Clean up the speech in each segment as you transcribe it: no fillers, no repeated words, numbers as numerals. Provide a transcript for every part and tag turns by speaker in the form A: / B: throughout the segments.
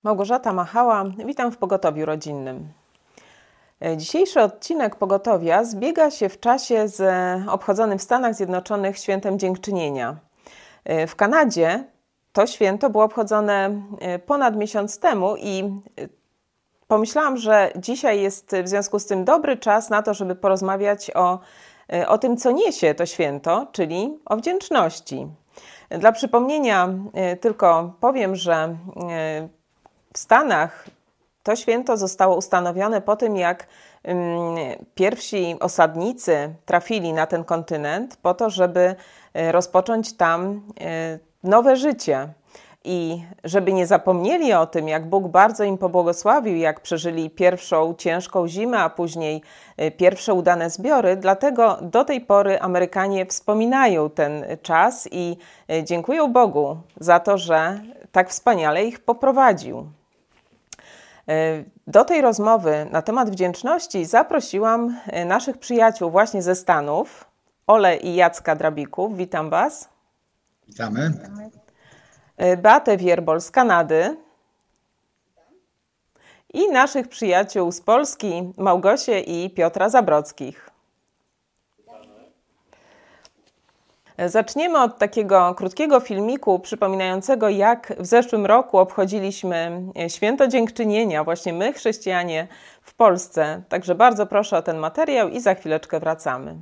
A: Małgorzata Machała, witam w Pogotowiu Rodzinnym. Dzisiejszy odcinek Pogotowia zbiega się w czasie z obchodzonym w Stanach Zjednoczonych Świętem Dziękczynienia. W Kanadzie to święto było obchodzone ponad miesiąc temu i pomyślałam, że dzisiaj jest w związku z tym dobry czas na to, żeby porozmawiać o tym, co niesie to święto, czyli o wdzięczności. Dla przypomnienia tylko powiem, że w Stanach to święto zostało ustanowione po tym, jak pierwsi osadnicy trafili na ten kontynent po to, żeby rozpocząć tam nowe życie. I żeby nie zapomnieli o tym, jak Bóg bardzo im pobłogosławił, jak przeżyli pierwszą ciężką zimę, a później pierwsze udane zbiory, dlatego do tej pory Amerykanie wspominają ten czas i dziękują Bogu za to, że tak wspaniale ich poprowadził. Do tej rozmowy na temat wdzięczności zaprosiłam naszych przyjaciół właśnie ze Stanów, Olę i Jacka Drabików. Witam Was.
B: Witamy.
A: Beatę Wierbol z Kanady i naszych przyjaciół z Polski, Małgosię i Piotra Zabrockich. Zaczniemy od takiego krótkiego filmiku przypominającego, jak w zeszłym roku obchodziliśmy Święto Dziękczynienia, właśnie my, chrześcijanie w Polsce. Także bardzo proszę o ten materiał i za chwileczkę wracamy.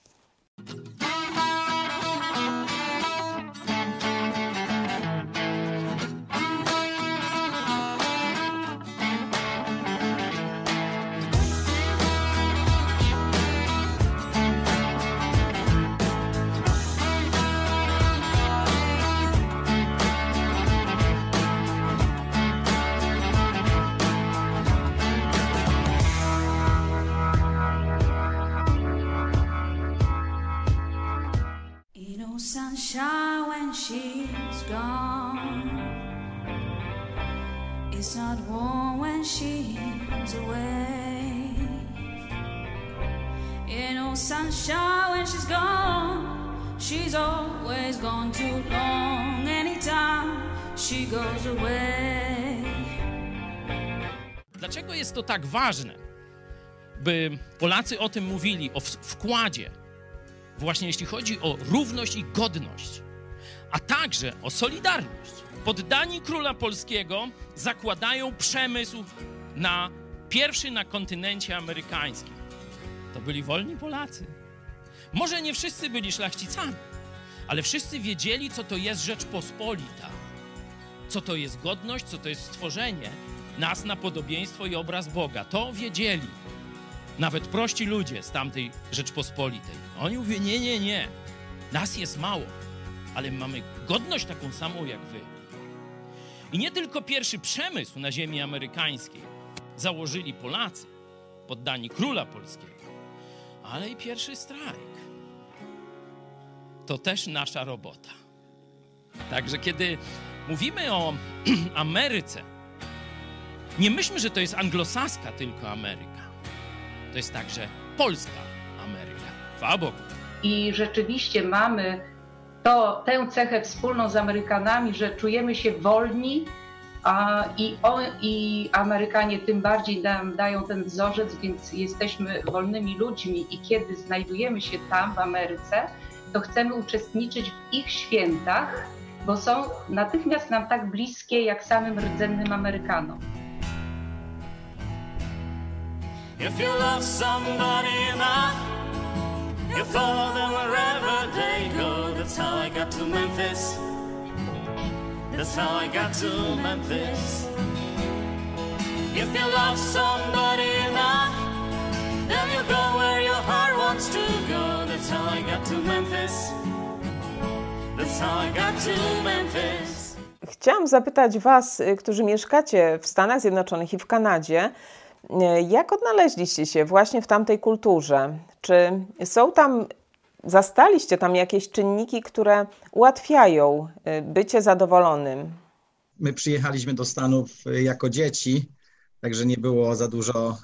C: Sunshine when she's gone. It's not warm when she's away. Ain't no sunshine when she's gone. She's always gone too long. Anytime she goes away.
D: Dlaczego jest to tak ważne, by Polacy o tym mówili, o wkładzie? Właśnie jeśli chodzi o równość i godność, a także o solidarność. Poddani króla polskiego zakładają przemysł pierwszy na kontynencie amerykańskim. To byli wolni Polacy. Może nie wszyscy byli szlachcicami, ale wszyscy wiedzieli, co to jest Rzeczpospolita, co to jest godność, co to jest stworzenie nas na podobieństwo i obraz Boga. To wiedzieli. Nawet prości ludzie z tamtej Rzeczpospolitej. Oni mówią, nie, nas jest mało, ale mamy godność taką samą jak wy. I nie tylko pierwszy przemysł na ziemi amerykańskiej założyli Polacy, poddani króla polskiego, ale i pierwszy strajk. To też nasza robota. Także kiedy mówimy o Ameryce, nie myślmy, że to jest anglosaska tylko Ameryka. To jest także polska Ameryka. Chwała Bogu.
E: I rzeczywiście mamy tę cechę wspólną z Amerykanami, że czujemy się wolni i Amerykanie tym bardziej nam dają ten wzorzec, więc jesteśmy wolnymi ludźmi i kiedy znajdujemy się tam w Ameryce, to chcemy uczestniczyć w ich świętach, bo są natychmiast nam tak bliskie jak samym rdzennym Amerykanom.
C: If you love somebody enough, you follow them wherever they go. That's how I got to Memphis. That's how I got to Memphis. If you love somebody enough, then you go where your heart wants to go. That's how I got to Memphis. That's how I got to Memphis.
A: Chciałam zapytać Was, którzy mieszkacie w Stanach Zjednoczonych i w Kanadzie, jak odnaleźliście się właśnie w tamtej kulturze? Czy zastaliście tam jakieś czynniki, które ułatwiają bycie zadowolonym?
B: My przyjechaliśmy do Stanów jako dzieci, także nie było za dużo,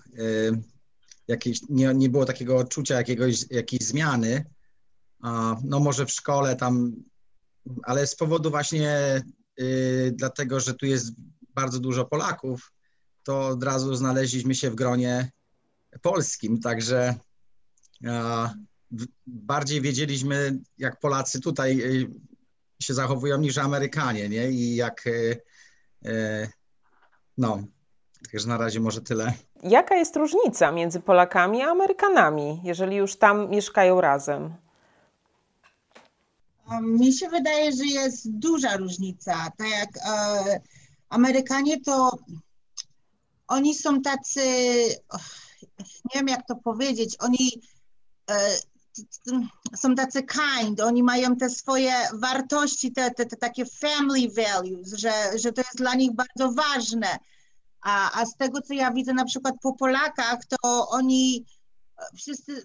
B: nie było takiego odczucia jakiejś zmiany. No może w szkole tam, ale z powodu właśnie dlatego, że tu jest bardzo dużo Polaków, to od razu znaleźliśmy się w gronie polskim, także bardziej wiedzieliśmy, jak Polacy tutaj się zachowują niż Amerykanie, nie? I jak, no, także na razie może tyle.
A: Jaka jest różnica między Polakami a Amerykanami, jeżeli już tam mieszkają razem?
F: Mi się wydaje, że jest duża różnica. Tak jak Amerykanie, to oni są tacy, nie wiem jak to powiedzieć, oni są tacy kind, oni mają te swoje wartości, te takie family values, że to jest dla nich bardzo ważne. A z tego, co ja widzę na przykład po Polakach, to oni wszyscy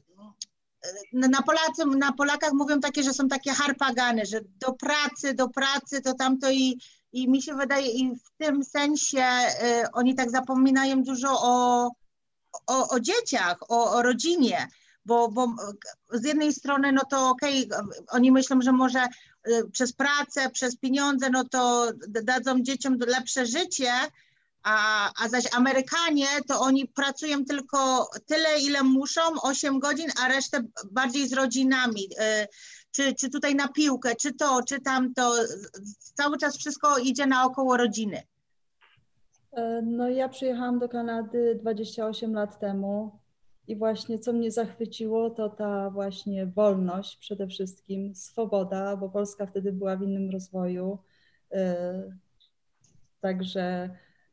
F: na Polakach mówią takie, że są takie harpagany, że do pracy, to tamto i mi się wydaje, i w tym sensie oni tak zapominają dużo o dzieciach, o rodzinie, bo z jednej strony, no to okej, oni myślą, że może przez pracę, przez pieniądze, no to dadzą dzieciom lepsze życie, a zaś Amerykanie, to oni pracują tylko tyle, ile muszą, 8 godzin, a resztę bardziej z rodzinami, czy tutaj na piłkę, czy to, czy tamto, cały czas wszystko idzie naokoło rodziny.
G: No ja przyjechałam do Kanady 28 lat temu i właśnie co mnie zachwyciło, to ta właśnie wolność przede wszystkim, swoboda, bo Polska wtedy była w innym rozwoju, także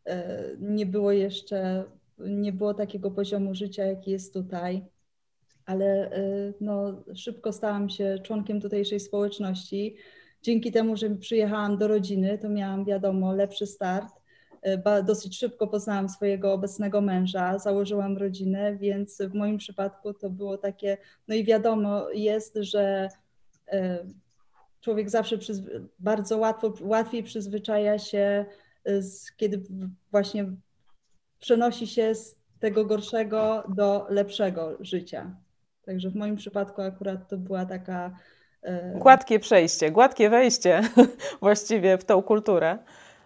G: nie było takiego poziomu życia, jaki jest tutaj, ale no, szybko stałam się członkiem tutejszej społeczności. Dzięki temu, że przyjechałam do rodziny, to miałam, wiadomo, lepszy start. Dosyć szybko poznałam swojego obecnego męża, założyłam rodzinę, więc w moim przypadku to było takie, no i wiadomo jest, że człowiek zawsze bardzo łatwiej przyzwyczaja się, kiedy właśnie przenosi się z tego gorszego do lepszego życia. Także w moim przypadku akurat to była taka...
A: Gładkie przejście, gładkie wejście właściwie w tą kulturę.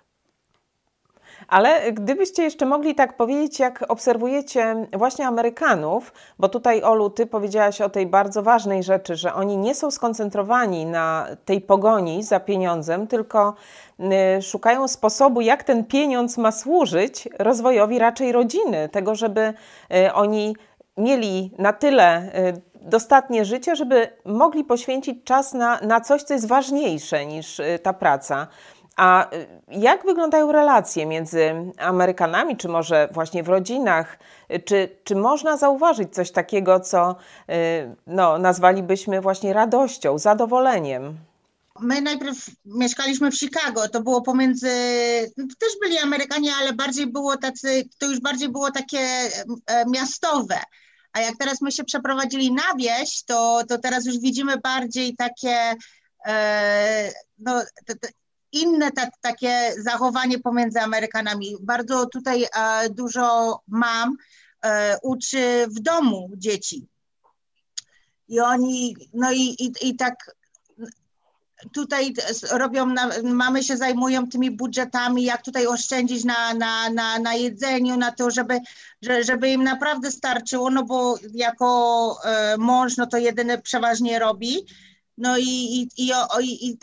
A: Ale gdybyście jeszcze mogli tak powiedzieć, jak obserwujecie właśnie Amerykanów, bo tutaj, Olu, ty powiedziałaś o tej bardzo ważnej rzeczy, że oni nie są skoncentrowani na tej pogoni za pieniądzem, tylko szukają sposobu, jak ten pieniądz ma służyć rozwojowi raczej rodziny, tego, żeby oni mieli na tyle dostatnie życie, żeby mogli poświęcić czas na coś, co jest ważniejsze niż ta praca. A jak wyglądają relacje między Amerykanami, czy może właśnie w rodzinach? Czy można zauważyć coś takiego, co no, nazwalibyśmy właśnie radością, zadowoleniem?
F: My najpierw mieszkaliśmy w Chicago, to było pomiędzy, też byli Amerykanie, ale bardziej było to już bardziej było takie miastowe. A jak teraz my się przeprowadzili na wieś, to teraz już widzimy bardziej takie no, inne takie zachowanie pomiędzy Amerykanami. Bardzo tutaj dużo mam uczy w domu dzieci. I oni, no i tak tutaj robią, mamy się zajmują tymi budżetami, jak tutaj oszczędzić na jedzeniu, na to, żeby im naprawdę starczyło, no bo jako mąż, no to jedyny przeważnie robi. No i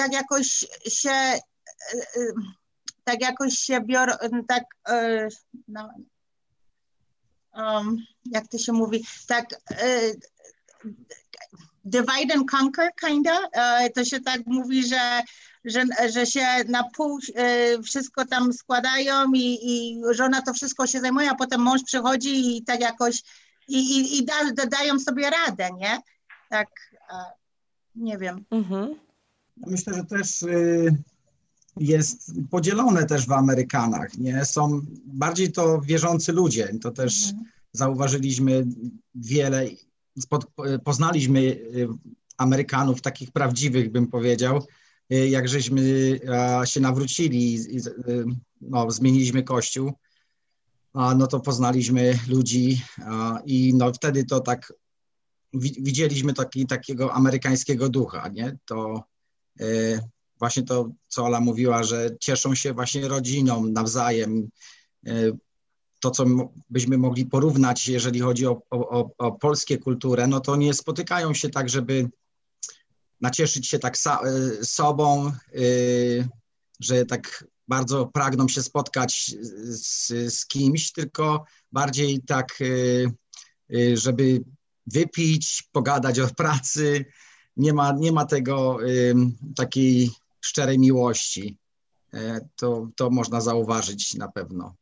F: tak jakoś się biorą, tak, no, jak to się mówi, tak divide and conquer kinda, to się tak mówi, że się na pół wszystko tam składają i żona to wszystko się zajmuje, a potem mąż przychodzi i tak jakoś i dają sobie radę, nie? Tak, nie wiem. Mhm.
B: Myślę, że też jest podzielone też w Amerykanach, nie? Są bardziej to wierzący ludzie, to też zauważyliśmy wiele, poznaliśmy Amerykanów takich prawdziwych, bym powiedział, jak żeśmy się nawrócili, no, zmieniliśmy kościół, no to poznaliśmy ludzi i no wtedy to tak widzieliśmy takiego amerykańskiego ducha, nie? To właśnie to, co Ola mówiła, że cieszą się właśnie rodziną nawzajem. To, co byśmy mogli porównać, jeżeli chodzi o polskie kulturę, no to nie spotykają się tak, żeby nacieszyć się tak sobą, że tak bardzo pragną się spotkać z kimś, tylko bardziej tak, żeby wypić, pogadać o pracy. Nie ma tego takiej szczerej miłości. To można zauważyć na pewno.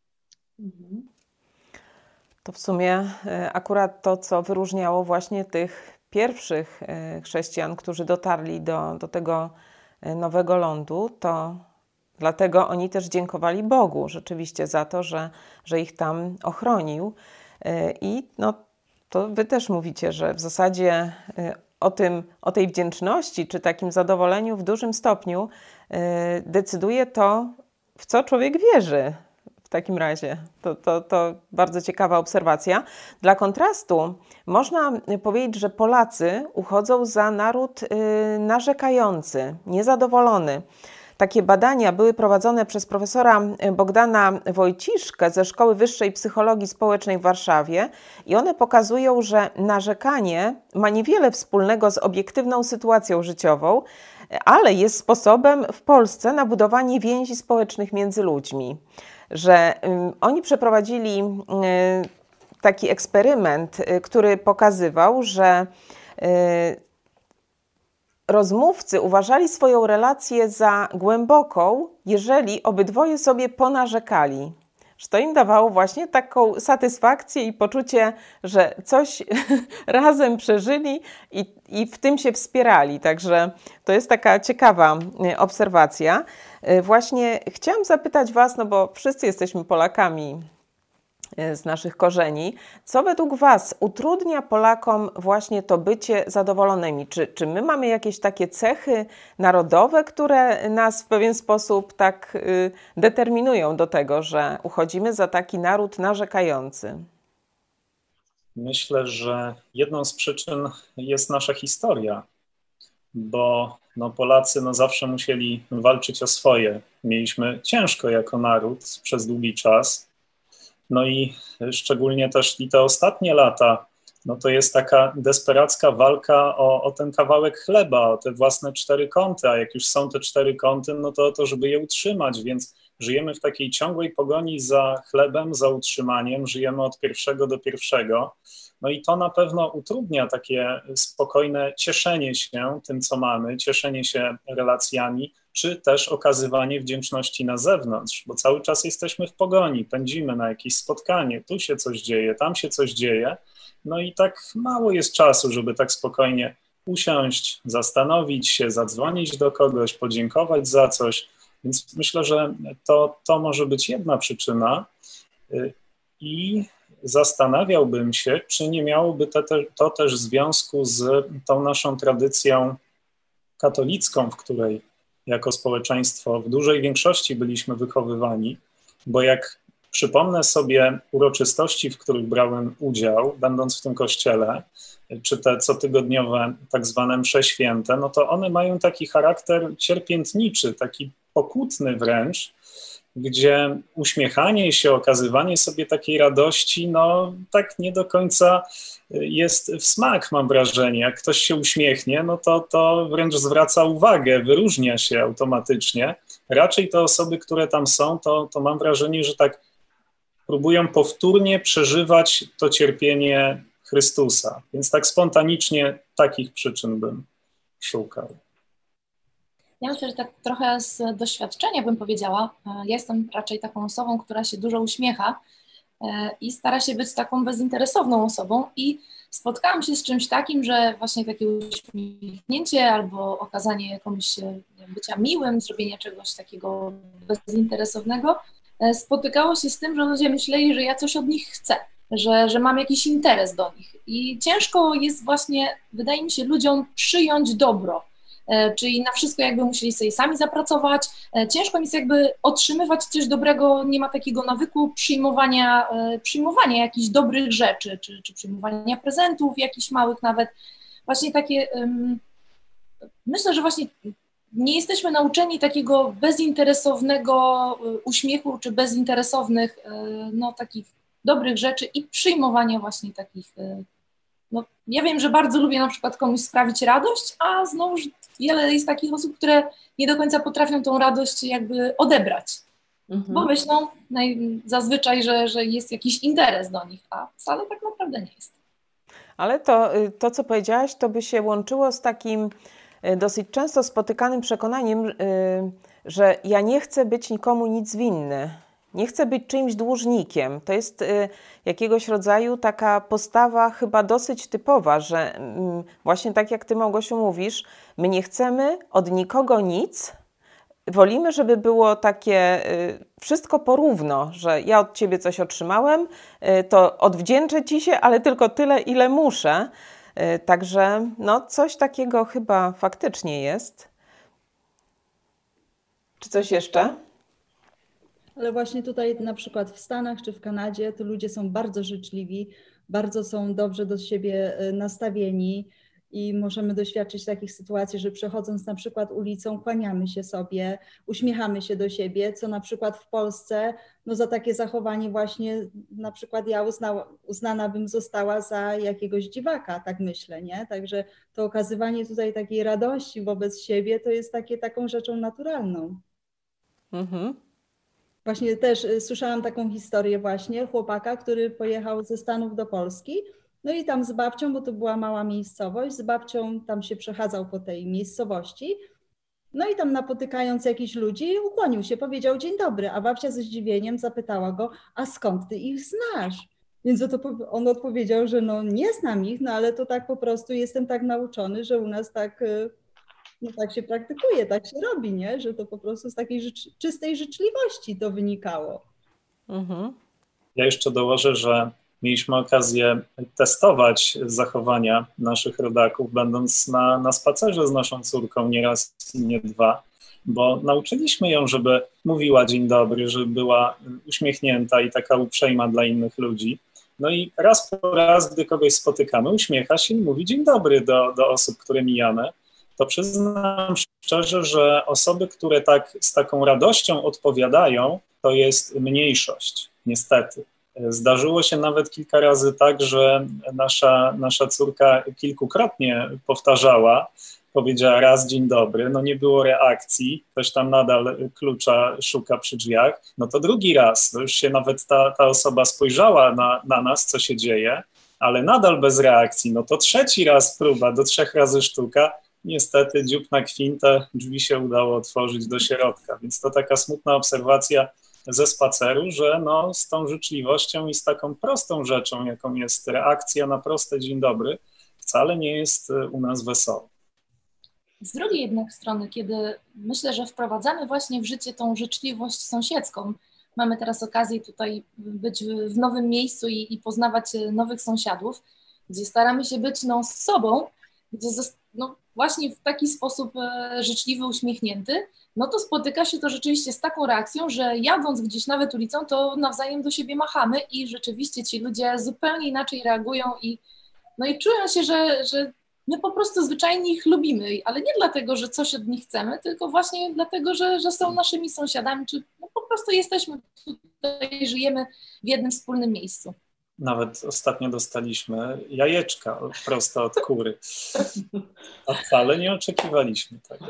A: To w sumie akurat to, co wyróżniało właśnie tych pierwszych chrześcijan, którzy dotarli do tego nowego lądu, to dlatego oni też dziękowali Bogu rzeczywiście za to, że ich tam ochronił. I no, to wy też mówicie, że w zasadzie o tej wdzięczności czy takim zadowoleniu w dużym stopniu decyduje to, w co człowiek wierzy. W takim razie to bardzo ciekawa obserwacja. Dla kontrastu można powiedzieć, że Polacy uchodzą za naród narzekający, niezadowolony. Takie badania były prowadzone przez profesora Bogdana Wojciszkę ze Szkoły Wyższej Psychologii Społecznej w Warszawie i one pokazują, że narzekanie ma niewiele wspólnego z obiektywną sytuacją życiową, ale jest sposobem w Polsce na budowanie więzi społecznych między ludźmi. Że oni przeprowadzili taki eksperyment, który pokazywał, że rozmówcy uważali swoją relację za głęboką, jeżeli obydwoje sobie ponarzekali. Że to im dawało właśnie taką satysfakcję i poczucie, że coś razem przeżyli i w tym się wspierali. Także to jest taka ciekawa obserwacja. Właśnie chciałam zapytać was, no bo wszyscy jesteśmy Polakami z naszych korzeni. Co według was utrudnia Polakom właśnie to bycie zadowolonymi? Czy my mamy jakieś takie cechy narodowe, które nas w pewien sposób tak determinują do tego, że uchodzimy za taki naród narzekający?
H: Myślę, że jedną z przyczyn jest nasza historia, bo Polacy zawsze musieli walczyć o swoje. Mieliśmy ciężko jako naród przez długi czas. No i szczególnie też i te ostatnie lata, to jest taka desperacka walka o ten kawałek chleba, o te własne 4 kąty, a jak już są te 4 kąty, to żeby je utrzymać, więc żyjemy w takiej ciągłej pogoni za chlebem, za utrzymaniem, żyjemy od pierwszego do pierwszego. No i to na pewno utrudnia takie spokojne cieszenie się tym, co mamy, cieszenie się relacjami, czy też okazywanie wdzięczności na zewnątrz, bo cały czas jesteśmy w pogoni, pędzimy na jakieś spotkanie, tu się coś dzieje, tam się coś dzieje, no i tak mało jest czasu, żeby tak spokojnie usiąść, zastanowić się, zadzwonić do kogoś, podziękować za coś, więc myślę, że to może być jedna przyczyna i zastanawiałbym się, czy nie miałoby to też związku z tą naszą tradycją katolicką, w której jako społeczeństwo w dużej większości byliśmy wychowywani, bo jak przypomnę sobie uroczystości, w których brałem udział, będąc w tym kościele, czy te cotygodniowe tak zwane msze święte, to one mają taki charakter cierpiętniczy, taki pokutny wręcz, gdzie uśmiechanie się, okazywanie sobie takiej radości, tak nie do końca jest w smak, mam wrażenie. Jak ktoś się uśmiechnie, to wręcz zwraca uwagę, wyróżnia się automatycznie. Raczej te osoby, które tam są, to mam wrażenie, że tak próbują powtórnie przeżywać to cierpienie Chrystusa. Więc tak spontanicznie takich przyczyn bym szukał.
I: Ja myślę, że tak trochę z doświadczenia bym powiedziała. Ja jestem raczej taką osobą, która się dużo uśmiecha i stara się być taką bezinteresowną osobą i spotkałam się z czymś takim, że właśnie takie uśmiechnięcie albo okazanie komuś bycia miłym, zrobienie czegoś takiego bezinteresownego spotykało się z tym, że ludzie myśleli, że ja coś od nich chcę, że mam jakiś interes do nich i ciężko jest właśnie, wydaje mi się, ludziom przyjąć dobro. Czyli na wszystko jakby musieli sobie sami zapracować. Ciężko mi jest jakby otrzymywać coś dobrego, nie ma takiego nawyku przyjmowania jakichś dobrych rzeczy, czy przyjmowania prezentów jakichś małych nawet. Właśnie takie, myślę, że właśnie nie jesteśmy nauczeni takiego bezinteresownego uśmiechu, czy bezinteresownych, no, takich dobrych rzeczy i przyjmowania właśnie takich, no, ja wiem, że bardzo lubię na przykład komuś sprawić radość, a znowuż wiele jest takich osób, które nie do końca potrafią tą radość jakby odebrać, bo myślą zazwyczaj, że jest jakiś interes do nich, a wcale tak naprawdę nie jest.
A: Ale to, co powiedziałaś, to by się łączyło z takim dosyć często spotykanym przekonaniem, że ja nie chcę być nikomu nic winny. Nie chcę być czyimś dłużnikiem. To jest jakiegoś rodzaju taka postawa chyba dosyć typowa, że właśnie tak jak ty, Małgosiu, mówisz, my nie chcemy od nikogo nic. Wolimy, żeby było takie wszystko porówno, że ja od ciebie coś otrzymałem, to odwdzięczę ci się, ale tylko tyle, ile muszę. Także no, coś takiego chyba faktycznie jest. Czy coś jeszcze?
G: Ale właśnie tutaj na przykład w Stanach czy w Kanadzie to ludzie są bardzo życzliwi, bardzo są dobrze do siebie nastawieni i możemy doświadczyć takich sytuacji, że przechodząc na przykład ulicą kłaniamy się sobie, uśmiechamy się do siebie, co na przykład w Polsce no za takie zachowanie właśnie na przykład ja uznana bym została za jakiegoś dziwaka, tak myślę, nie? Także to okazywanie tutaj takiej radości wobec siebie to jest taką rzeczą naturalną. Właśnie też słyszałam taką historię właśnie chłopaka, który pojechał ze Stanów do Polski, no i tam z babcią, bo to była mała miejscowość, z babcią tam się przechadzał po tej miejscowości, no i tam napotykając jakichś ludzi ukłonił się, powiedział dzień dobry, a babcia ze zdziwieniem zapytała go, a skąd ty ich znasz? Więc on odpowiedział, że no nie znam ich, no ale to tak po prostu jestem tak nauczony, że u nas tak... No tak się praktykuje, tak się robi, nie? Że to po prostu z takiej czystej życzliwości to wynikało.
H: Ja jeszcze dołożę, że mieliśmy okazję testować zachowania naszych rodaków, będąc na spacerze z naszą córką nie raz i nie dwa, bo nauczyliśmy ją, żeby mówiła dzień dobry, żeby była uśmiechnięta i taka uprzejma dla innych ludzi. No i raz po raz, gdy kogoś spotykamy, uśmiecha się i mówi dzień dobry do osób, które mijamy. To przyznam szczerze, że osoby, które tak z taką radością odpowiadają, to jest mniejszość, niestety. Zdarzyło się nawet kilka razy tak, że nasza córka kilkukrotnie powtarzała, powiedziała raz dzień dobry, no nie było reakcji, ktoś tam nadal klucza szuka przy drzwiach, no to drugi raz, to już się nawet ta osoba spojrzała na nas, co się dzieje, ale nadal bez reakcji, no to trzeci raz próba, do 3 razy sztuka, niestety dziób na kwintę, drzwi się udało otworzyć do środka, więc to taka smutna obserwacja ze spaceru, że no, z tą życzliwością i z taką prostą rzeczą, jaką jest reakcja na proste dzień dobry, wcale nie jest u nas wesoło.
I: Z drugiej jednak strony, kiedy myślę, że wprowadzamy właśnie w życie tą życzliwość sąsiedzką, mamy teraz okazję tutaj być w nowym miejscu i poznawać nowych sąsiadów, gdzie staramy się być no, z sobą, gdzie no, właśnie w taki sposób życzliwy, uśmiechnięty, no to spotyka się to rzeczywiście z taką reakcją, że jadąc gdzieś nawet ulicą, to nawzajem do siebie machamy i rzeczywiście ci ludzie zupełnie inaczej reagują i czują się, że my po prostu zwyczajnie ich lubimy, ale nie dlatego, że coś od nich chcemy, tylko właśnie dlatego, że są naszymi sąsiadami, czy no po prostu jesteśmy tutaj, żyjemy w jednym wspólnym miejscu.
H: Nawet ostatnio dostaliśmy jajeczka prosto od kury, a wcale nie oczekiwaliśmy tego.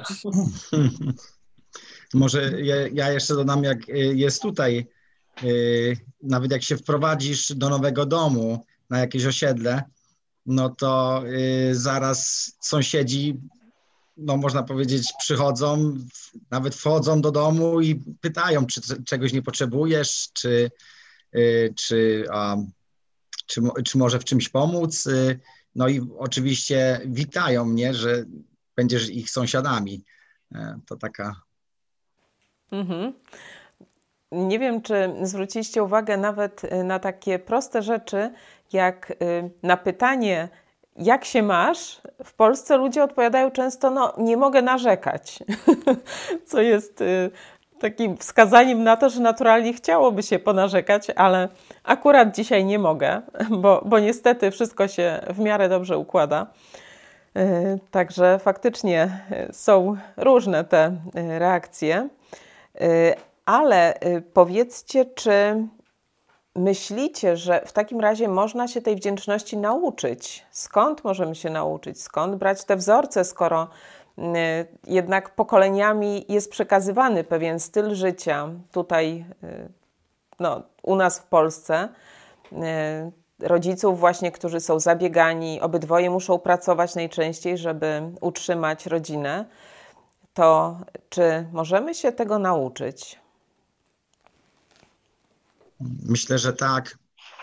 B: Może ja jeszcze dodam, jak jest tutaj, nawet jak się wprowadzisz do nowego domu na jakieś osiedle, no to zaraz sąsiedzi, no można powiedzieć, przychodzą, nawet wchodzą do domu i pytają, czy czegoś nie potrzebujesz, czy może w czymś pomóc. No i oczywiście witają mnie, że będziesz ich sąsiadami. To taka...
A: Nie wiem, czy zwróciliście uwagę nawet na takie proste rzeczy, jak na pytanie, jak się masz, w Polsce ludzie odpowiadają często, no nie mogę narzekać, co jest takim wskazaniem na to, że naturalnie chciałoby się ponarzekać, ale akurat dzisiaj nie mogę, bo niestety wszystko się w miarę dobrze układa. Także faktycznie są różne te reakcje, ale powiedzcie, czy myślicie, że w takim razie można się tej wdzięczności nauczyć? Skąd możemy się nauczyć? Skąd brać te wzorce, skoro jednak pokoleniami jest przekazywany pewien styl życia tutaj, u nas w Polsce, rodziców właśnie, którzy są zabiegani, obydwoje muszą pracować najczęściej, żeby utrzymać rodzinę, to czy możemy się tego nauczyć?
B: Myślę, że tak.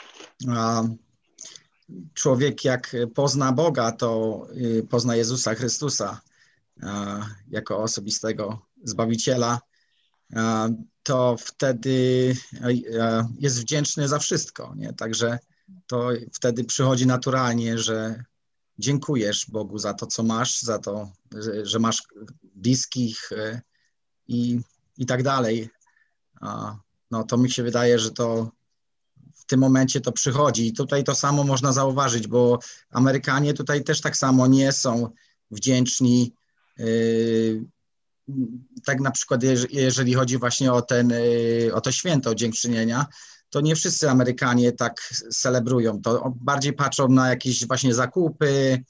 B: Człowiek jak pozna Boga, to pozna Jezusa Chrystusa jako osobistego Zbawiciela, to wtedy jest wdzięczny za wszystko, nie? Także to wtedy przychodzi naturalnie, że dziękujesz Bogu za to, co masz, za to, że masz bliskich i tak dalej. No to mi się wydaje, że to w tym momencie to przychodzi. I tutaj to samo można zauważyć, bo Amerykanie tutaj też tak samo nie są wdzięczni. Tak na przykład, jeżeli chodzi właśnie o to święto dziękczynienia, to nie wszyscy Amerykanie tak celebrują. To bardziej patrzą na jakieś właśnie zakupy.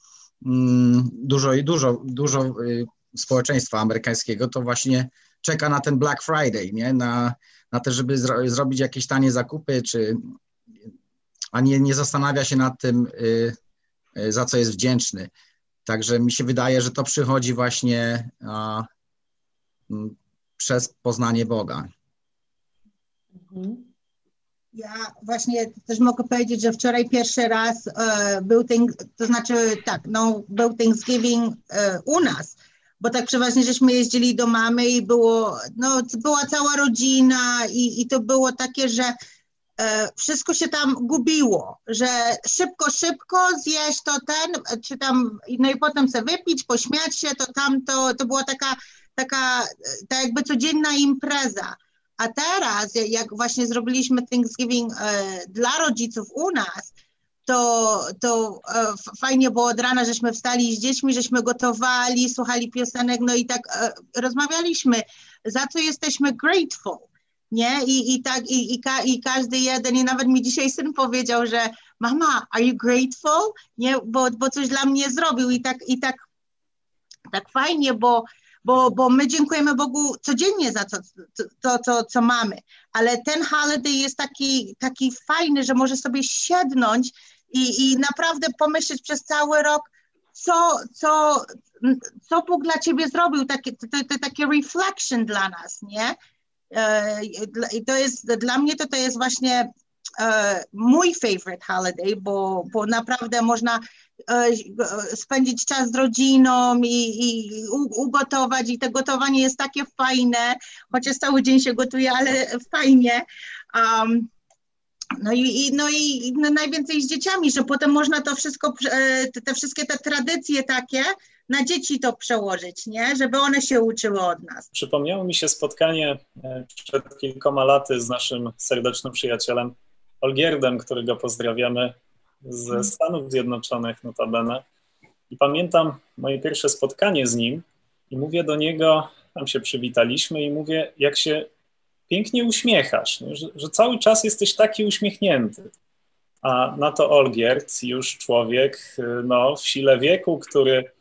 B: Dużo społeczeństwa amerykańskiego to właśnie czeka na ten Black Friday, nie? Na to, żeby zrobić jakieś tanie zakupy, a nie zastanawia się nad tym, za co jest wdzięczny. Także mi się wydaje, że to przychodzi właśnie przez poznanie Boga.
F: Ja właśnie też mogę powiedzieć, że wczoraj pierwszy raz był Thanksgiving u nas, bo tak przeważnie żeśmy jeździli do mamy i była cała rodzina i to było takie, że wszystko się tam gubiło, że szybko zjeść to czy tam, no i potem sobie wypić, pośmiać się, to była taka jakby codzienna impreza. A teraz, jak właśnie zrobiliśmy Thanksgiving dla rodziców u nas, to fajnie było od rana, żeśmy wstali z dziećmi, żeśmy gotowali, słuchali piosenek, no i tak rozmawialiśmy, za co jesteśmy grateful, nie? I każdy jeden, i nawet mi dzisiaj syn powiedział, że mama, are you grateful? Nie? Bo coś dla mnie zrobił i tak fajnie, bo my dziękujemy Bogu codziennie za to, co mamy, ale ten holiday jest taki fajny, że może sobie siednąć i naprawdę pomyśleć przez cały rok, co Bóg dla ciebie zrobił, takie reflection dla nas, nie? I to jest, dla mnie to jest właśnie mój favorite holiday, bo naprawdę można spędzić czas z rodziną i ugotować, i to gotowanie jest takie fajne, chociaż cały dzień się gotuje, ale fajnie. No i najwięcej z dzieciami, że potem można to wszystko, wszystkie te tradycje takie na dzieci to przełożyć, nie? Żeby one się uczyły od nas.
H: Przypomniało mi się spotkanie przed kilkoma laty z naszym serdecznym przyjacielem Olgierdem, którego pozdrawiamy ze Stanów Zjednoczonych notabene. I pamiętam moje pierwsze spotkanie z nim i mówię do niego, tam się przywitaliśmy i mówię, jak się pięknie uśmiechasz, nie? Że cały czas jesteś taki uśmiechnięty. A na to Olgierd, już człowiek w sile wieku, który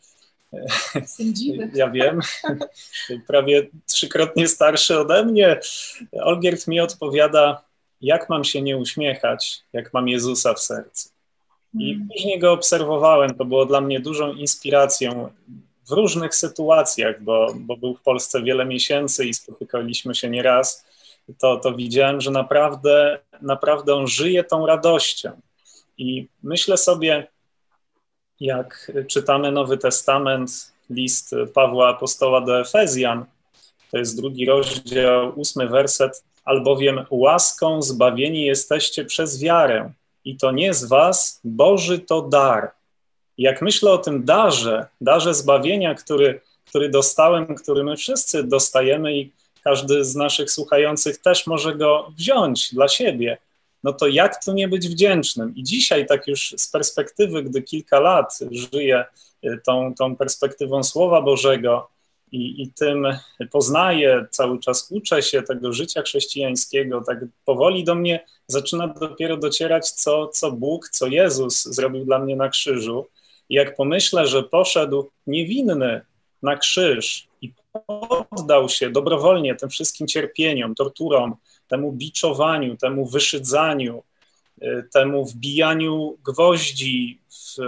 H: ja wiem, prawie 3-krotnie starszy ode mnie, Olgierd mi odpowiada, jak mam się nie uśmiechać, jak mam Jezusa w sercu. I później go obserwowałem, to było dla mnie dużą inspiracją w różnych sytuacjach, bo był w Polsce wiele miesięcy i spotykaliśmy się nieraz, to widziałem, że naprawdę on żyje tą radością. I myślę sobie, jak czytamy Nowy Testament, list Pawła Apostoła do Efezjan, to jest 2 rozdział, 8 werset, albowiem łaską zbawieni jesteście przez wiarę i to nie z was, Boży to dar. I jak myślę o tym darze zbawienia, który dostałem, który my wszyscy dostajemy i każdy z naszych słuchających też może go wziąć dla siebie, no to jak tu nie być wdzięcznym? I dzisiaj tak już z perspektywy, gdy kilka lat żyję tą perspektywą Słowa Bożego i tym poznaję, cały czas uczę się tego życia chrześcijańskiego, tak powoli do mnie zaczyna dopiero docierać, co Bóg, co Jezus zrobił dla mnie na krzyżu. I jak pomyślę, że poszedł niewinny na krzyż i poddał się dobrowolnie tym wszystkim cierpieniom, torturom, temu biczowaniu, temu wyszydzaniu, temu wbijaniu gwoździ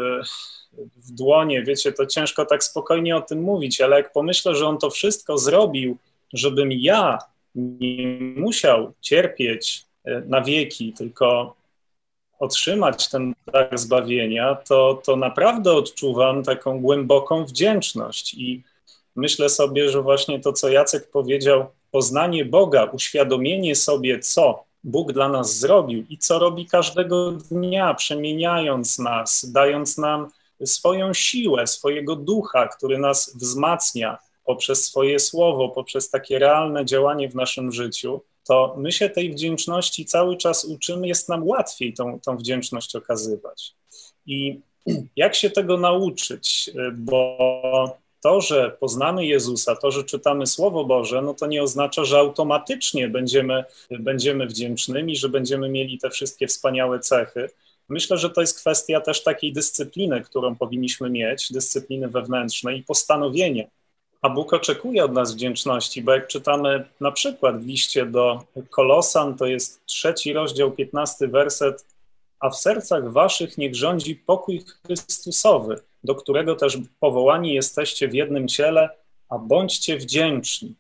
H: w dłonie, wiecie, to ciężko tak spokojnie o tym mówić, ale jak pomyślę, że on to wszystko zrobił, żebym ja nie musiał cierpieć na wieki, tylko otrzymać ten dar zbawienia, to naprawdę odczuwam taką głęboką wdzięczność i myślę sobie, że właśnie to, co Jacek powiedział, poznanie Boga, uświadomienie sobie, co Bóg dla nas zrobił i co robi każdego dnia, przemieniając nas, dając nam swoją siłę, swojego ducha, który nas wzmacnia poprzez swoje słowo, poprzez takie realne działanie w naszym życiu, to my się tej wdzięczności cały czas uczymy, jest nam łatwiej tą wdzięczność okazywać. I jak się tego nauczyć? Bo to, że poznamy Jezusa, to, że czytamy Słowo Boże, no to nie oznacza, że automatycznie będziemy wdzięcznymi, że będziemy mieli te wszystkie wspaniałe cechy. Myślę, że to jest kwestia też takiej dyscypliny, którą powinniśmy mieć, dyscypliny wewnętrznej i postanowienia. A Bóg oczekuje od nas wdzięczności, bo jak czytamy na przykład w liście do Kolosan, to jest 3 rozdział, 15 werset, a w sercach waszych niech rządzi pokój Chrystusowy, do którego też powołani jesteście w jednym ciele, a bądźcie wdzięczni.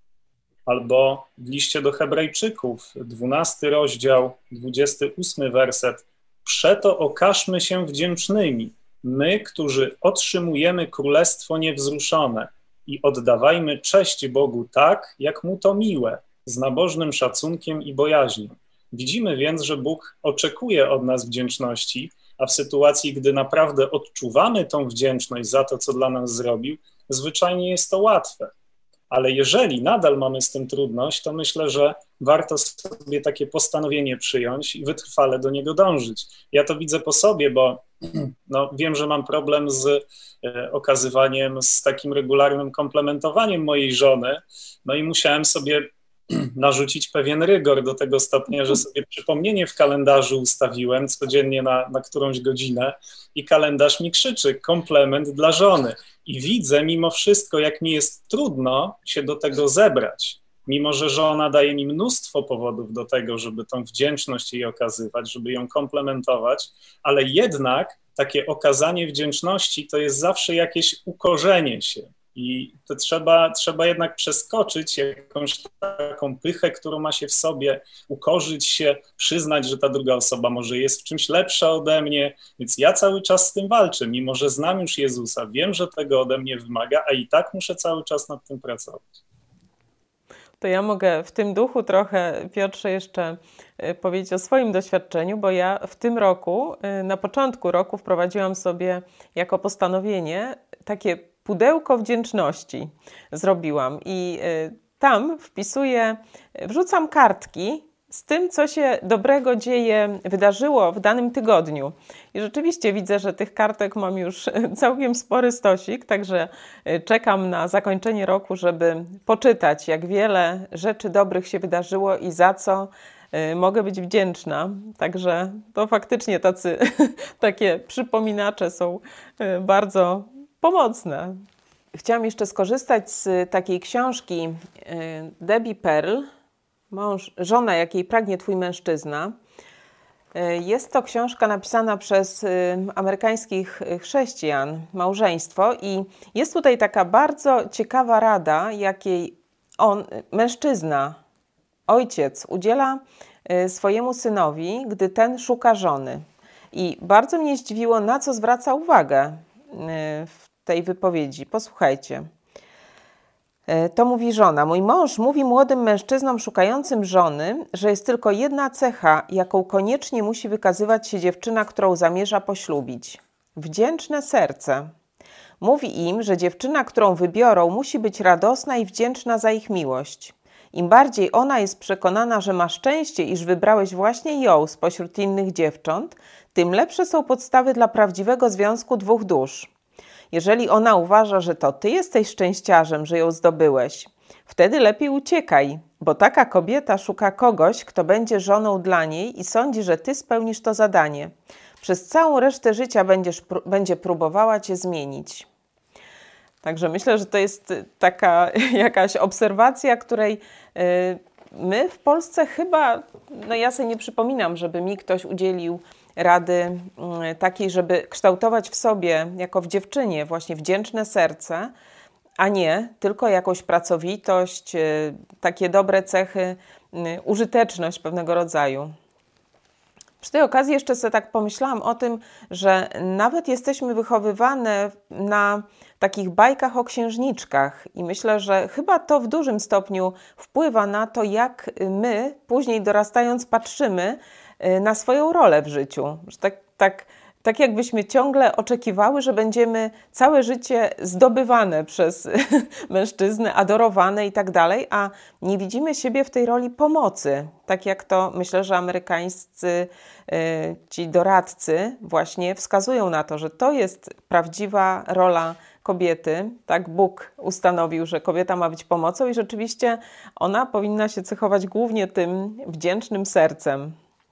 H: Albo w liście do Hebrajczyków, 12 rozdział, 28 werset, przeto okażmy się wdzięcznymi, my, którzy otrzymujemy królestwo niewzruszone i oddawajmy cześć Bogu tak, jak Mu to miłe, z nabożnym szacunkiem i bojaźnią. Widzimy więc, że Bóg oczekuje od nas wdzięczności, a w sytuacji, gdy naprawdę odczuwamy tą wdzięczność za to, co dla nas zrobił, zwyczajnie jest to łatwe. Ale jeżeli nadal mamy z tym trudność, to myślę, że warto sobie takie postanowienie przyjąć i wytrwale do niego dążyć. Ja to widzę po sobie, bo wiem, że mam problem z okazywaniem, z takim regularnym komplementowaniem mojej żony, no i musiałem sobie narzucić pewien rygor do tego stopnia, że sobie przypomnienie w kalendarzu ustawiłem codziennie na którąś godzinę i kalendarz mi krzyczy komplement dla żony. I widzę mimo wszystko, jak mi jest trudno się do tego zebrać. Mimo że żona daje mi mnóstwo powodów do tego, żeby tą wdzięczność jej okazywać, żeby ją komplementować, ale jednak takie okazanie wdzięczności to jest zawsze jakieś ukorzenie się. I to trzeba jednak przeskoczyć jakąś taką pychę, którą ma się w sobie, ukorzyć się, przyznać, że ta druga osoba może jest w czymś lepsza ode mnie, więc ja cały czas z tym walczę, mimo że znam już Jezusa, wiem, że tego ode mnie wymaga, a i tak muszę cały czas nad tym pracować.
A: To ja mogę w tym duchu trochę, Piotrze, jeszcze powiedzieć o swoim doświadczeniu, bo ja w tym roku, na początku roku wprowadziłam sobie jako postanowienie takie pudełko wdzięczności zrobiłam i tam wrzucam kartki z tym, co się dobrego wydarzyło w danym tygodniu. I rzeczywiście widzę, że tych kartek mam już całkiem spory stosik, także czekam na zakończenie roku, żeby poczytać, jak wiele rzeczy dobrych się wydarzyło i za co mogę być wdzięczna. Także to faktycznie takie przypominacze są bardzo pomocne. Chciałam jeszcze skorzystać z takiej książki Debbie Pearl, Żona, jakiej pragnie twój mężczyzna. Jest to książka napisana przez amerykańskich chrześcijan, małżeństwo, i jest tutaj taka bardzo ciekawa rada, jakiej mężczyzna, ojciec udziela swojemu synowi, gdy ten szuka żony. I bardzo mnie zdziwiło, na co zwraca uwagę w tej wypowiedzi. Posłuchajcie. To mówi żona. Mój mąż mówi młodym mężczyznom szukającym żony, że jest tylko jedna cecha, jaką koniecznie musi wykazywać się dziewczyna, którą zamierza poślubić. Wdzięczne serce. Mówi im, że dziewczyna, którą wybiorą, musi być radosna i wdzięczna za ich miłość. Im bardziej ona jest przekonana, że ma szczęście, iż wybrałeś właśnie ją spośród innych dziewcząt, tym lepsze są podstawy dla prawdziwego związku dwóch dusz. Jeżeli ona uważa, że to ty jesteś szczęściarzem, że ją zdobyłeś, wtedy lepiej uciekaj, bo taka kobieta szuka kogoś, kto będzie żoną dla niej i sądzi, że ty spełnisz to zadanie. Przez całą resztę życia będzie próbowała cię zmienić. Także myślę, że to jest taka jakaś obserwacja, której my w Polsce chyba, no ja sobie nie przypominam, żeby mi ktoś udzielił rady takiej, żeby kształtować w sobie, jako w dziewczynie, właśnie wdzięczne serce, a nie tylko jakąś pracowitość, takie dobre cechy, użyteczność pewnego rodzaju. Przy tej okazji jeszcze sobie tak pomyślałam o tym, że nawet jesteśmy wychowywane na takich bajkach o księżniczkach i myślę, że chyba to w dużym stopniu wpływa na to, jak my później dorastając patrzymy na swoją rolę w życiu. Że tak jakbyśmy ciągle oczekiwały, że będziemy całe życie zdobywane przez mężczyznę, adorowane i tak dalej, a nie widzimy siebie w tej roli pomocy. Tak jak to myślę, że amerykańscy ci doradcy właśnie wskazują na to, że to jest prawdziwa rola kobiety. Tak Bóg ustanowił, że kobieta ma być pomocą i rzeczywiście ona powinna się cechować głównie tym wdzięcznym sercem.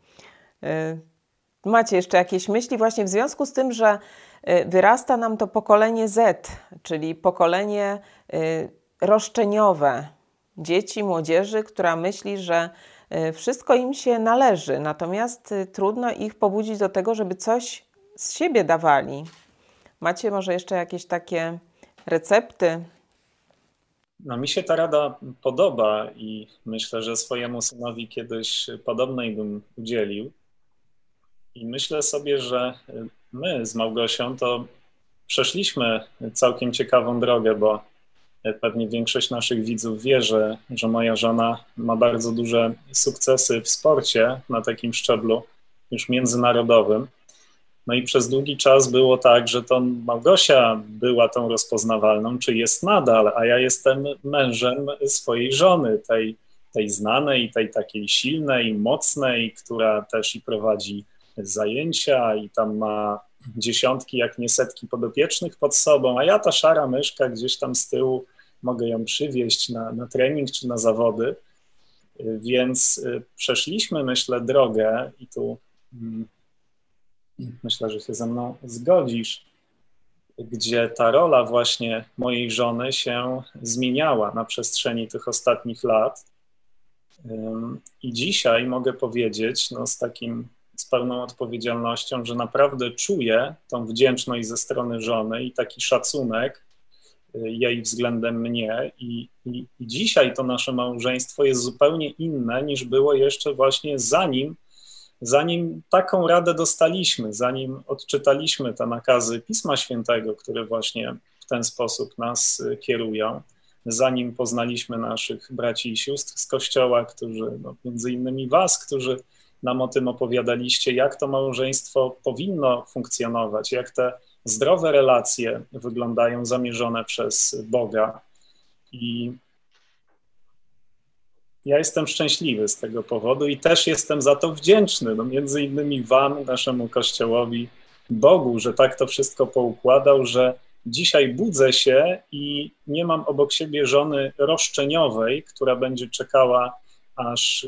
A: Macie jeszcze jakieś myśli właśnie w związku z tym, że wyrasta nam to pokolenie Z, czyli pokolenie roszczeniowe dzieci, młodzieży, która myśli, że wszystko im się należy, natomiast trudno ich pobudzić do tego, żeby coś z siebie dawali. Macie może jeszcze jakieś takie recepty?
H: No, mi się ta rada podoba i myślę, że swojemu synowi kiedyś podobnej bym udzielił. I myślę sobie, że my z Małgosią to przeszliśmy całkiem ciekawą drogę, bo pewnie większość naszych widzów wie, że moja żona ma bardzo duże sukcesy w sporcie na takim szczeblu już międzynarodowym. No i przez długi czas było tak, że to Małgosia była tą rozpoznawalną, czy jest nadal, a ja jestem mężem swojej żony, tej znanej, tej takiej silnej, mocnej, która też i prowadzi zajęcia i tam ma dziesiątki, jak nie setki podopiecznych pod sobą, a ja ta szara myszka gdzieś tam z tyłu mogę ją przywieźć na trening czy na zawody. Więc przeszliśmy, myślę, drogę i tu myślę, że się ze mną zgodzisz, gdzie ta rola właśnie mojej żony się zmieniała na przestrzeni tych ostatnich lat. I dzisiaj mogę powiedzieć, no z pełną odpowiedzialnością, że naprawdę czuję tą wdzięczność ze strony żony i taki szacunek jej względem mnie. I dzisiaj to nasze małżeństwo jest zupełnie inne niż było jeszcze właśnie zanim taką radę dostaliśmy, zanim odczytaliśmy te nakazy Pisma Świętego, które właśnie w ten sposób nas kierują, zanim poznaliśmy naszych braci i sióstr z Kościoła, którzy, no, między innymi was, którzy nam o tym opowiadaliście, jak to małżeństwo powinno funkcjonować, jak te zdrowe relacje wyglądają zamierzone przez Boga. I ja jestem szczęśliwy z tego powodu i też jestem za to wdzięczny, no między innymi wam, naszemu Kościołowi, Bogu, że tak to wszystko poukładał, że dzisiaj budzę się i nie mam obok siebie żony roszczeniowej, która będzie czekała, aż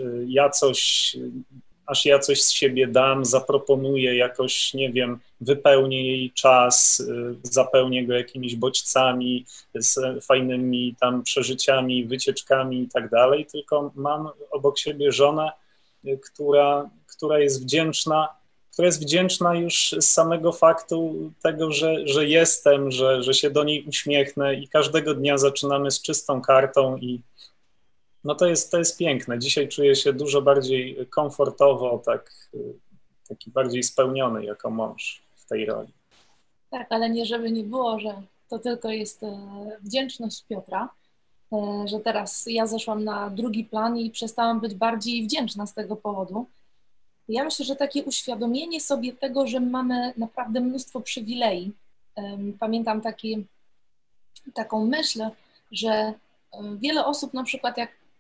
H: ja coś z siebie dam, zaproponuję jakoś, nie wiem, wypełnię jej czas, zapełnię go jakimiś bodźcami, z fajnymi tam przeżyciami, wycieczkami i tak dalej, tylko mam obok siebie żonę, która jest wdzięczna już z samego faktu tego, że jestem, że się do niej uśmiechnę i każdego dnia zaczynamy z czystą kartą i no to jest piękne. Dzisiaj czuję się dużo bardziej komfortowo, taki bardziej spełniony jako mąż w tej roli.
I: Tak, ale nie żeby nie było, że to tylko jest wdzięczność Piotra, że teraz ja zeszłam na drugi plan i przestałam być bardziej wdzięczna z tego powodu. Ja myślę, że takie uświadomienie sobie tego, że mamy naprawdę mnóstwo przywilei. Pamiętam taką myśl, że wiele osób na przykład jak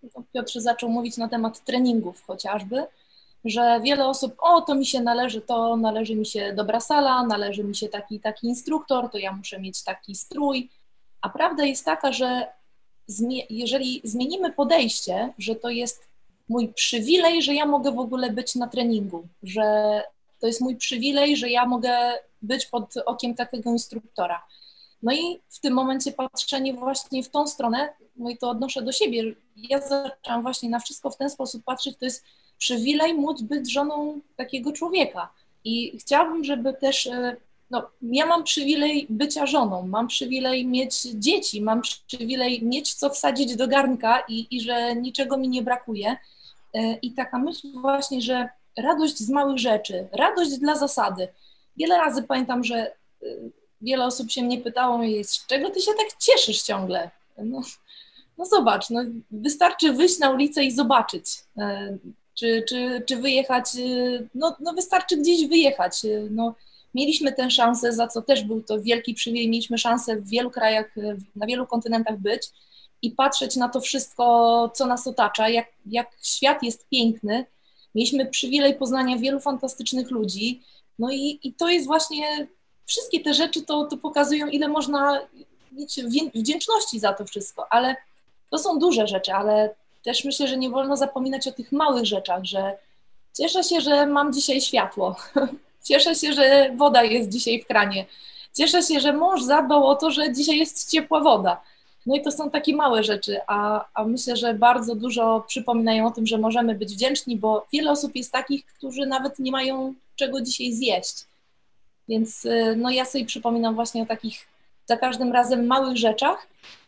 I: Piotr zaczął mówić na temat treningów chociażby, że wiele osób, to mi się należy to, należy mi się dobra sala, należy mi się taki instruktor, to ja muszę mieć taki strój. A prawda jest taka, że jeżeli zmienimy podejście, że to jest mój przywilej, że ja mogę w ogóle być na treningu, że to jest mój przywilej, że ja mogę być pod okiem takiego instruktora. No i w tym momencie patrzenie właśnie w tą stronę, no i to odnoszę do siebie, ja zaczęłam właśnie na wszystko w ten sposób patrzeć, to jest przywilej móc być żoną takiego człowieka. I chciałabym, żeby też, ja mam przywilej bycia żoną, mam przywilej mieć dzieci, mam przywilej mieć co wsadzić do garnka i że niczego mi nie brakuje. I taka myśl właśnie, że radość z małych rzeczy, radość dla zasady. Wiele razy pamiętam, że wiele osób się mnie pytało, z czego ty się tak cieszysz ciągle? No zobacz, wystarczy wyjść na ulicę i zobaczyć, czy wyjechać, wystarczy gdzieś wyjechać. Mieliśmy tę szansę, za co też był to wielki przywilej, mieliśmy szansę w wielu krajach, na wielu kontynentach być i patrzeć na to wszystko, co nas otacza, jak świat jest piękny. Mieliśmy przywilej poznania wielu fantastycznych ludzi, i to jest właśnie, wszystkie te rzeczy to pokazują, ile można mieć wdzięczności za to wszystko, ale to są duże rzeczy, ale też myślę, że nie wolno zapominać o tych małych rzeczach, że cieszę się, że mam dzisiaj światło, cieszę się, że woda jest dzisiaj w kranie, cieszę się, że mąż zadbał o to, że dzisiaj jest ciepła woda. No i to są takie małe rzeczy, a myślę, że bardzo dużo przypominają o tym, że możemy być wdzięczni, bo wiele osób jest takich, którzy nawet nie mają czego dzisiaj zjeść. Więc ja sobie przypominam właśnie o takich za każdym razem małych rzeczach,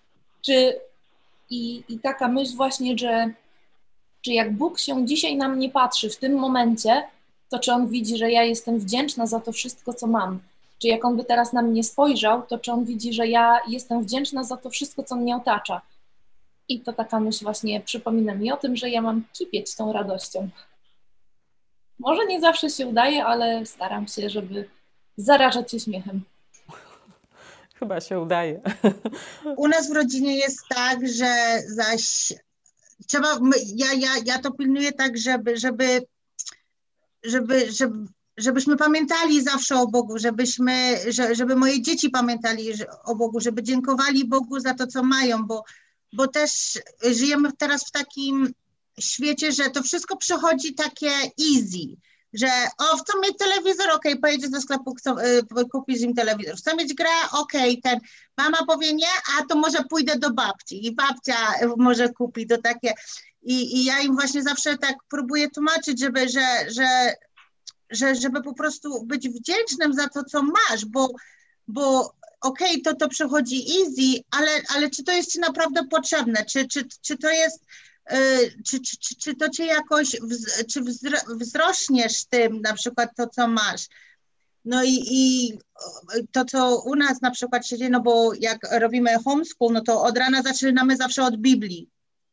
I: i taka myśl właśnie, że czy jak Bóg się dzisiaj na mnie patrzy w tym momencie, to czy On widzi, że ja jestem wdzięczna za to wszystko, co mam. Czy jak On by teraz na mnie spojrzał, to czy On widzi, że ja jestem wdzięczna za to wszystko, co mnie otacza. I to taka myśl właśnie przypomina mi o tym, że ja mam kipieć tą radością. Może nie zawsze się udaje, ale staram się, żeby zarażać się śmiechem.
A: Chyba się udaje.
F: U nas w rodzinie jest tak, że zaś trzeba, ja to pilnuję tak, żebyśmy pamiętali zawsze o Bogu, żeby moje dzieci pamiętali o Bogu, żeby dziękowali Bogu za to, co mają, bo też żyjemy teraz w takim świecie, że to wszystko przychodzi takie easy, że chcą mieć telewizor, pojedziesz do sklepu, kupisz im telewizor, chcą mieć grę, mama powie nie, a to może pójdę do babci i babcia może kupi, to takie i ja im właśnie zawsze tak próbuję tłumaczyć, żeby po prostu być wdzięcznym za to, co masz, bo to przychodzi easy, ale czy to jest ci naprawdę potrzebne, czy to jest, czy to cię jakoś, czy wzrośniesz tym, na przykład to, co masz. No i to, co u nas na przykład się dzieje, bo jak robimy homeschool, no to od rana zaczynamy zawsze od Biblii.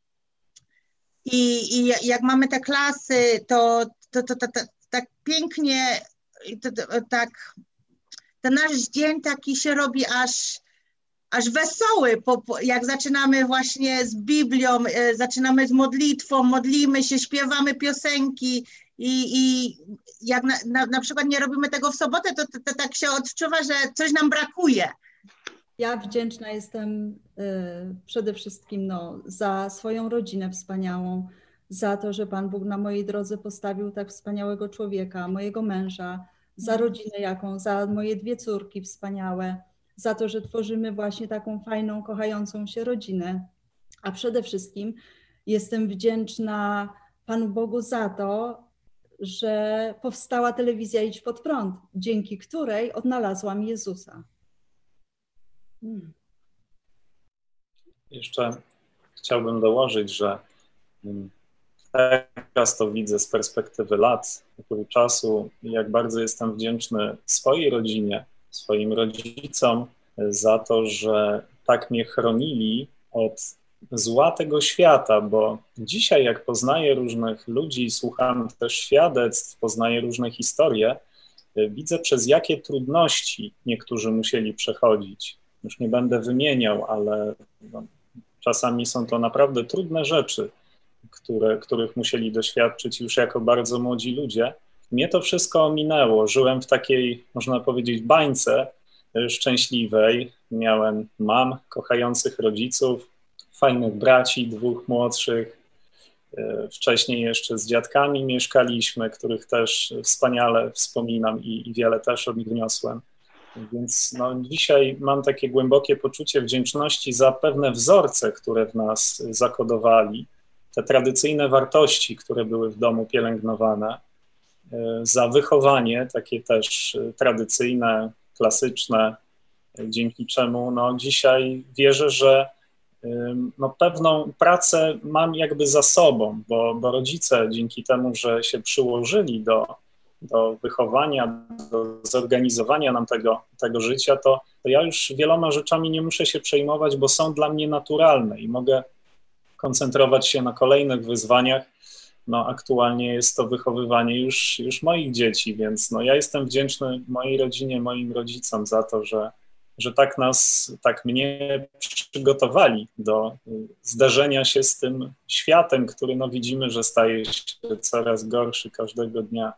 F: I jak mamy te klasy, to tak pięknie, tak ten nasz dzień taki się robi aż wesoły, jak zaczynamy właśnie z Biblią, zaczynamy z modlitwą, modlimy się, śpiewamy piosenki i jak na przykład nie robimy tego w sobotę, to tak się odczuwa, że coś nam brakuje.
G: Ja wdzięczna jestem przede wszystkim za swoją rodzinę wspaniałą, za to, że Pan Bóg na mojej drodze postawił tak wspaniałego człowieka, mojego męża, za rodzinę za moje 2 córki wspaniałe, za to, że tworzymy właśnie taką fajną, kochającą się rodzinę. A przede wszystkim jestem wdzięczna Panu Bogu za to, że powstała telewizja Idź Pod Prąd, dzięki której odnalazłam Jezusa.
H: Jeszcze chciałbym dołożyć, że teraz to widzę z perspektywy lat, upływu czasu, jak bardzo jestem wdzięczny swojej rodzinie, swoim rodzicom za to, że tak mnie chronili od zła tego świata, bo dzisiaj jak poznaję różnych ludzi, słucham też świadectw, poznaję różne historie, widzę, przez jakie trudności niektórzy musieli przechodzić. Już nie będę wymieniał, ale czasami są to naprawdę trudne rzeczy. których musieli doświadczyć już jako bardzo młodzi ludzie. Mnie to wszystko ominęło. Żyłem w takiej, można powiedzieć, bańce szczęśliwej. Miałem kochających rodziców, fajnych braci, 2 młodszych. Wcześniej jeszcze z dziadkami mieszkaliśmy, których też wspaniale wspominam i wiele też od nich wniosłem. Więc dzisiaj mam takie głębokie poczucie wdzięczności za pewne wzorce, które w nas zakodowali, te tradycyjne wartości, które były w domu pielęgnowane, za wychowanie takie też tradycyjne, klasyczne, dzięki czemu dzisiaj wierzę, że pewną pracę mam jakby za sobą, bo rodzice dzięki temu, że się przyłożyli do wychowania, do zorganizowania nam tego życia, to ja już wieloma rzeczami nie muszę się przejmować, bo są dla mnie naturalne i mogę koncentrować się na kolejnych wyzwaniach. Aktualnie jest to wychowywanie już moich dzieci, więc ja jestem wdzięczny mojej rodzinie, moim rodzicom za to, że tak mnie przygotowali do zderzenia się z tym światem, który widzimy, że staje się coraz gorszy każdego dnia.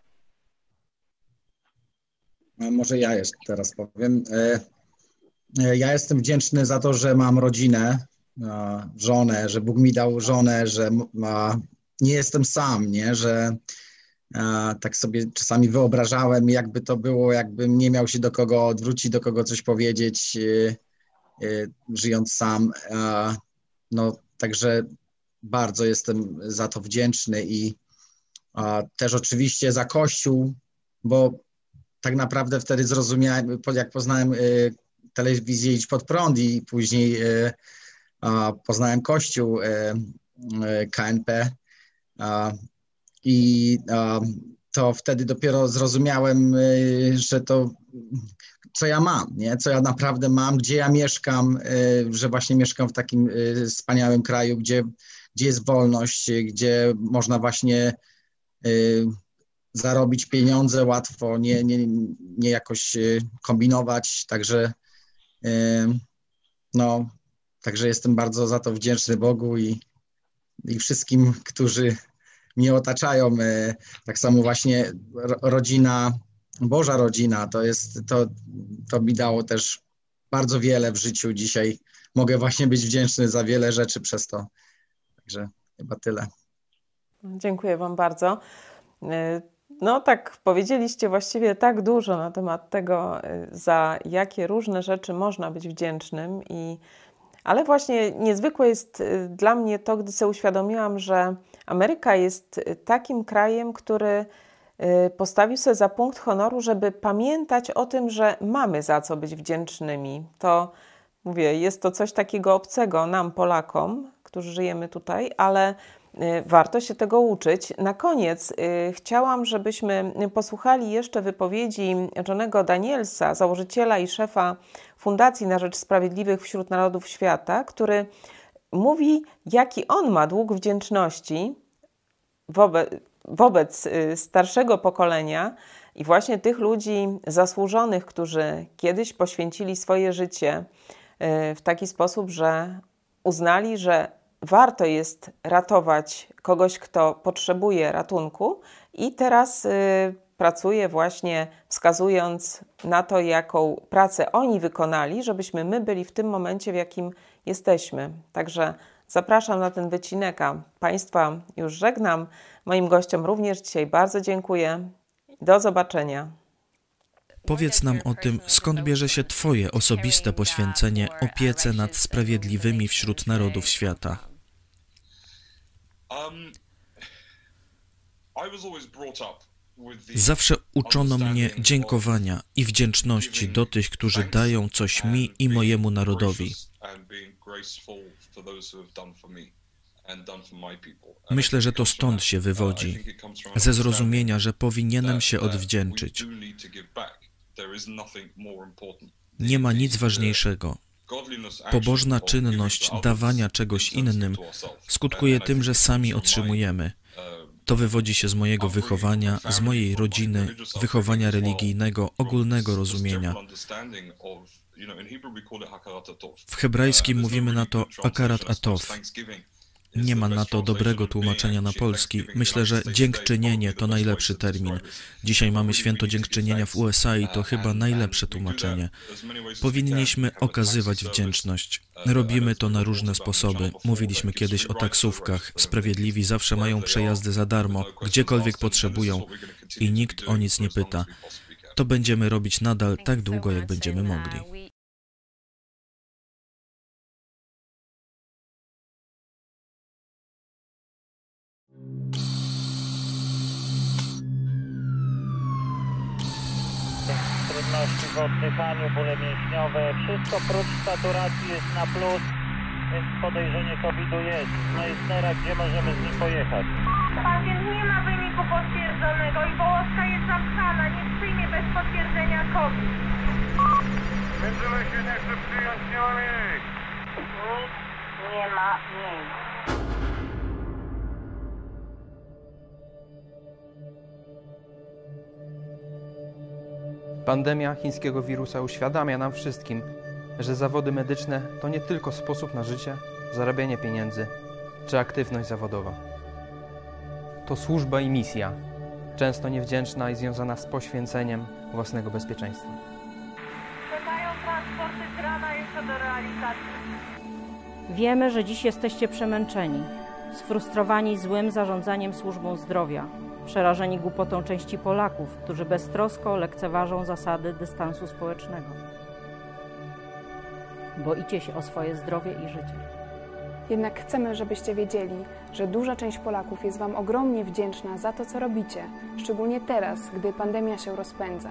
B: Może ja jeszcze teraz powiem. Ja jestem wdzięczny za to, że mam rodzinę, żonę, że Bóg mi dał żonę, że nie jestem sam, nie? Że tak sobie czasami wyobrażałem, jakby to było, jakbym nie miał się do kogo odwrócić, do kogo coś powiedzieć, żyjąc sam. Także bardzo jestem za to wdzięczny i też oczywiście za Kościół, bo tak naprawdę wtedy zrozumiałem, jak poznałem telewizję Idź Pod Prąd i później poznałem Kościół KNP i to wtedy dopiero zrozumiałem, że to, co ja mam, nie? Co ja naprawdę mam, gdzie ja mieszkam, że właśnie mieszkam w takim wspaniałym kraju, gdzie jest wolność, gdzie można właśnie zarobić pieniądze łatwo, nie jakoś kombinować, także także jestem bardzo za to wdzięczny Bogu i wszystkim, którzy mnie otaczają. Tak samo właśnie rodzina, Boża rodzina, to mi dało też bardzo wiele w życiu. Dzisiaj mogę właśnie być wdzięczny za wiele rzeczy przez to. Także chyba tyle.
A: Dziękuję Wam bardzo. Tak powiedzieliście właściwie tak dużo na temat tego, za jakie różne rzeczy można być wdzięcznym. Ale właśnie niezwykłe jest dla mnie to, gdy sobie uświadomiłam, że Ameryka jest takim krajem, który postawił sobie za punkt honoru, żeby pamiętać o tym, że mamy za co być wdzięcznymi. To, mówię, jest to coś takiego obcego nam, Polakom, którzy żyjemy tutaj, ale warto się tego uczyć. Na koniec chciałam, żebyśmy posłuchali jeszcze wypowiedzi Johnego Danielsa, założyciela i szefa Fundacji na Rzecz Sprawiedliwych wśród Narodów Świata, który mówi, jaki on ma dług wdzięczności wobec starszego pokolenia i właśnie tych ludzi zasłużonych, którzy kiedyś poświęcili swoje życie w taki sposób, że uznali, że warto jest ratować kogoś, kto potrzebuje ratunku i teraz pracuje właśnie wskazując na to, jaką pracę oni wykonali, żebyśmy my byli w tym momencie, w jakim jesteśmy. Także zapraszam na ten wycinek, a Państwa już żegnam. Moim gościom również dzisiaj bardzo dziękuję. Do zobaczenia.
J: Powiedz nam o tym, skąd bierze się Twoje osobiste poświęcenie opiece nad sprawiedliwymi wśród narodów świata. Zawsze uczono mnie dziękowania i wdzięczności do tych, którzy dają coś mi i mojemu narodowi. Myślę, że to stąd się wywodzi, ze zrozumienia, że powinienem się odwdzięczyć. Nie ma nic ważniejszego. Pobożna czynność dawania czegoś innym skutkuje tym, że sami otrzymujemy. To wywodzi się z mojego wychowania, z mojej rodziny, wychowania religijnego, ogólnego rozumienia. W hebrajskim mówimy na to akarat atov. Nie ma na to dobrego tłumaczenia na polski. Myślę, że dziękczynienie to najlepszy termin. Dzisiaj mamy święto dziękczynienia w USA i to chyba najlepsze tłumaczenie. Powinniśmy okazywać wdzięczność. Robimy to na różne sposoby. Mówiliśmy kiedyś o taksówkach. Sprawiedliwi zawsze mają przejazdy za darmo, gdziekolwiek potrzebują i nikt o nic nie pyta. To będziemy robić nadal tak długo, jak będziemy mogli.
K: Trudności w oddychaniu, bóle mięśniowe, wszystko prócz saturacji jest na plus, więc podejrzenie COVID-u jest. Z Meissnera, gdzie możemy z nim pojechać?
L: Pacjent nie ma wyniku potwierdzonego i połówka jest zapchana, nie przyjmie bez potwierdzenia COVID.
K: Będziemy się nie chce przyjąć, nie ma miejsc.
L: Nic nie ma miejsc.
M: Pandemia chińskiego wirusa uświadamia nam wszystkim, że zawody medyczne to nie tylko sposób na życie, zarabianie pieniędzy czy aktywność zawodowa. To służba i misja, często niewdzięczna i związana z poświęceniem własnego bezpieczeństwa.
L: Czekają transporty z rana jeszcze do realizacji.
N: Wiemy, że dziś jesteście przemęczeni, sfrustrowani złym zarządzaniem służbą zdrowia, przerażeni głupotą części Polaków, którzy beztrosko lekceważą zasady dystansu społecznego. Boicie się o swoje zdrowie i życie.
O: Jednak chcemy, żebyście wiedzieli, że duża część Polaków jest Wam ogromnie wdzięczna za to, co robicie, szczególnie teraz, gdy pandemia się rozpędza.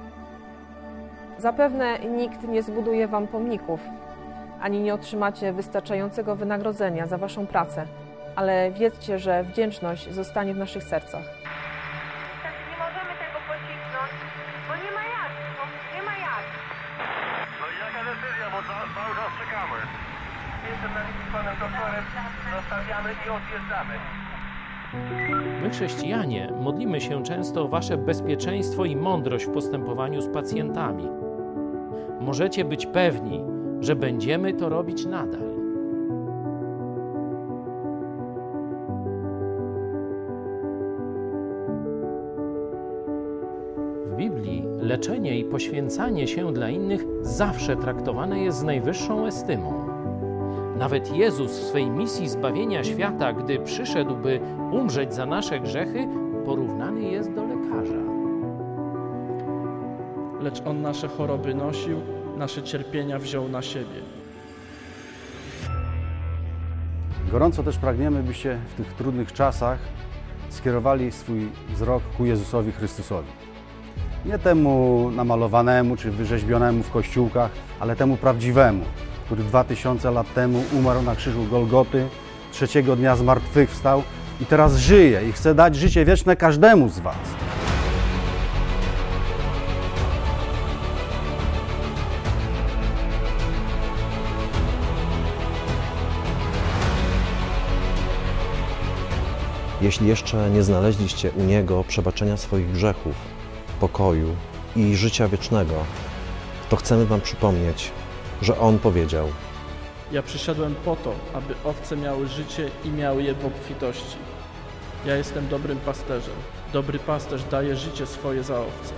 P: Zapewne nikt nie zbuduje Wam pomników, ani nie otrzymacie wystarczającego wynagrodzenia za Waszą pracę, ale wiedzcie, że wdzięczność zostanie w naszych sercach.
L: Nie możemy tego pocisnąć, bo nie ma jak, nie ma jak.
K: No i jaka decyzja, bo cały czas czekamy. Jestem na linii z panem doktorem, zostawiamy i odjeżdżamy.
D: My, chrześcijanie, modlimy się często o wasze bezpieczeństwo i mądrość w postępowaniu z pacjentami. Możecie być pewni, że będziemy to robić nadal. W Biblii leczenie i poświęcanie się dla innych zawsze traktowane jest z najwyższą estymą. Nawet Jezus w swej misji zbawienia świata, gdy przyszedł, by umrzeć za nasze grzechy, porównany jest do lekarza.
Q: Lecz On nasze choroby nosił, nasze cierpienia wziął na siebie.
R: Gorąco też pragniemy, byście w tych trudnych czasach skierowali swój wzrok ku Jezusowi Chrystusowi. Nie temu namalowanemu czy wyrzeźbionemu w kościółkach, ale temu prawdziwemu, który 2000 lat temu umarł na krzyżu Golgoty, trzeciego dnia zmartwychwstał i teraz żyje i chce dać życie wieczne każdemu z was.
S: Jeśli jeszcze nie znaleźliście u Niego przebaczenia swoich grzechów, pokoju i życia wiecznego, to chcemy wam przypomnieć, że On powiedział:
Q: Ja przyszedłem po to, aby owce miały życie i miały je w obfitości. Ja jestem dobrym pasterzem. Dobry pasterz daje życie swoje za owce.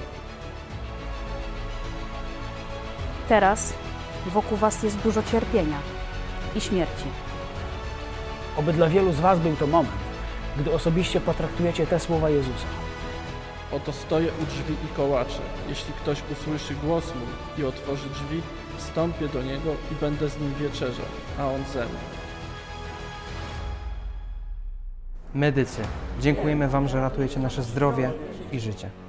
N: Teraz wokół was jest dużo cierpienia i śmierci.
T: Oby dla wielu z was był to moment, gdy osobiście potraktujecie te słowa Jezusa.
Q: Oto stoję u drzwi i kołaczę. Jeśli ktoś usłyszy głos mój i otworzy drzwi, wstąpię do niego i będę z nim wieczerzał, a on ze mną.
M: Medycy, dziękujemy Wam, że ratujecie nasze zdrowie i życie.